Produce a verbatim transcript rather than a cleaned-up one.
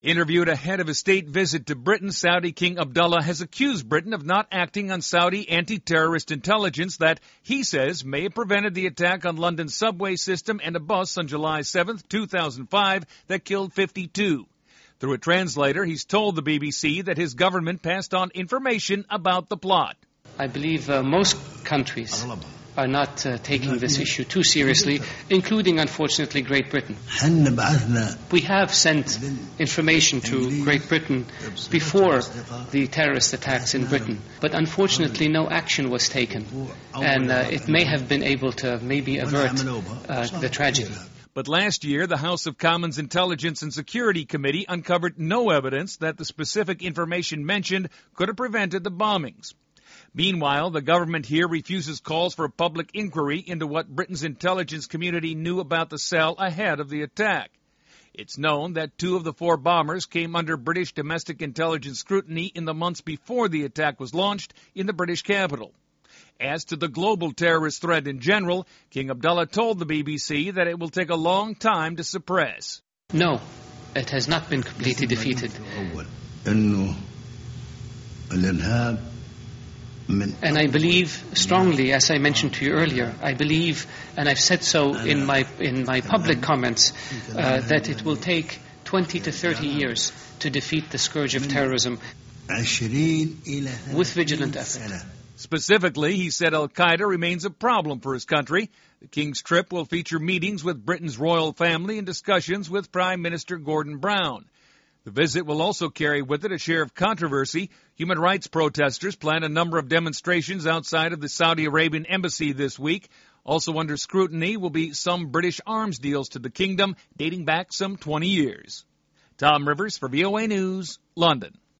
Interviewed ahead of a state visit to Britain, Saudi King Abdullah has accused Britain of not acting on Saudi anti-terrorist intelligence that he says may have prevented the attack on London's subway system and a bus on July seventh, two thousand five that killed fifty-two. Through a translator, he's told the B B C that his government passed on information about the plot. I believe uh, most countries are not uh, taking this issue too seriously, including, unfortunately, Great Britain. We have sent information to Great Britain before the terrorist attacks in Britain, but unfortunately no action was taken, and uh, it may have been able to maybe avert uh, the tragedy. But last year, the House of Commons Intelligence and Security Committee uncovered no evidence that the specific information mentioned could have prevented the bombings. Meanwhile, the government here refuses calls for a public inquiry into what Britain's intelligence community knew about the cell ahead of the attack. It's known that two of the four bombers came under British domestic intelligence scrutiny in the months before the attack was launched in the British capital. As to the global terrorist threat in general, King Abdullah told the B B C that it will take a long time to suppress. No, it has not been completely defeated. And I believe strongly, as I mentioned to you earlier, I believe, and I've said so in my in my public comments, uh, that it will take twenty to thirty years to defeat the scourge of terrorism with vigilant effort. Specifically, he said al-Qaeda remains a problem for his country. The King's trip will feature meetings with Britain's royal family and discussions with Prime Minister Gordon Brown. The visit will also carry with it a share of controversy. Human rights protesters plan a number of demonstrations outside of the Saudi Arabian embassy this week. Also under scrutiny will be some British arms deals to the kingdom dating back some twenty years. Tom Rivers for V O A News, London.